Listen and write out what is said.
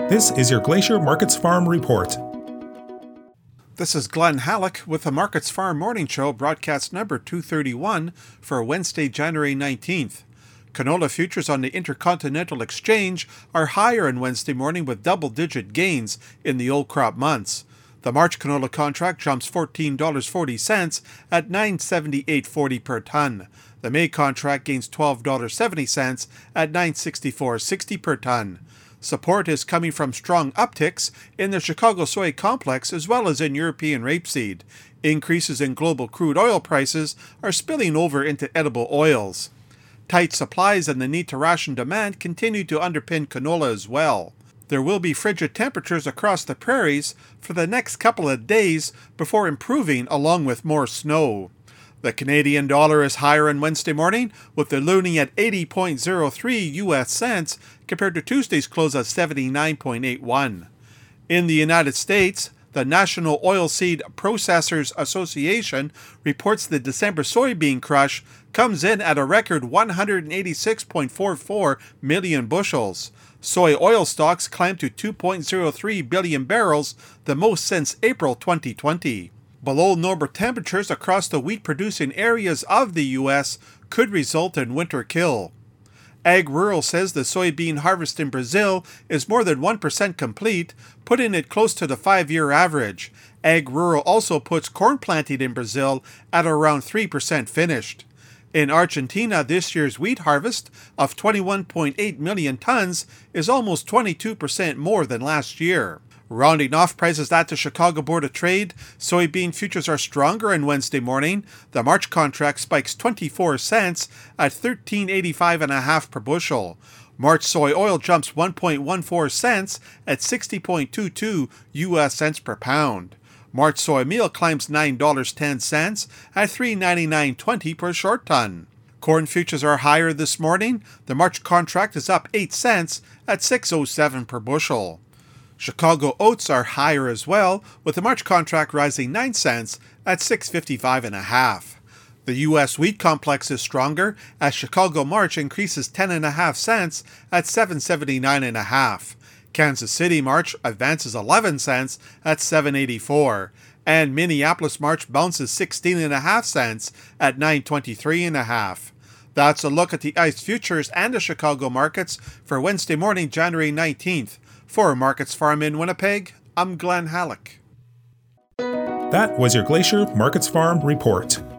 This is your Glacier Markets Farm Report. This is Glenn Halleck with the Markets Farm Morning Show, broadcast number 231 for Wednesday, January 19th. Canola futures on the Intercontinental Exchange are higher on Wednesday morning with double-digit gains in the old crop months. The March canola contract jumps $14.40 at $978.40 per ton. The May contract gains $12.70 at $964.60 per ton. Support is coming from strong upticks in the Chicago soy complex as well as in European rapeseed. Increases in global crude oil prices are spilling over into edible oils. Tight supplies and the need to ration demand continue to underpin canola as well. There will be frigid temperatures across the prairies for the next couple of days before improving along with more snow. The Canadian dollar is higher on Wednesday morning, with the loonie at 80.03 US cents compared to Tuesday's close at 79.81. In the United States, the National Oilseed Processors Association reports the December soybean crush comes in at a record 186.44 million bushels. Soy oil stocks climb to 2.03 billion barrels, the most since April 2020. Below normal temperatures across the wheat-producing areas of the U.S. could result in winter kill. Ag Rural says the soybean harvest in Brazil is more than 1% complete, putting it close to the 5-year average. Ag Rural also puts corn planting in Brazil at around 3% finished. In Argentina, this year's wheat harvest of 21.8 million tons is almost 22% more than last year. Rounding off prices at the Chicago Board of Trade, soybean futures are stronger on Wednesday morning. The March contract spikes 24 cents at $13.85.5 per bushel. March soy oil jumps 1.14 cents at 60.22 US cents per pound. March soy meal climbs $9.10 at $3.9920 per short ton. Corn futures are higher this morning. The March contract is up 8 cents at $6.07 per bushel. Chicago oats are higher as well, with the March contract rising 9 cents at $6.55.5. The U.S. wheat complex is stronger as Chicago March increases 10.5 cents at $7.79.5. Kansas City March advances 11 cents at $7.84, and Minneapolis March bounces 16.5 cents at $9.23.5. That's a look at the ICE futures and the Chicago markets for Wednesday morning, January 19th. For Markets Farm in Winnipeg, I'm Glenn Halleck. That was your Glacier Markets Farm Report.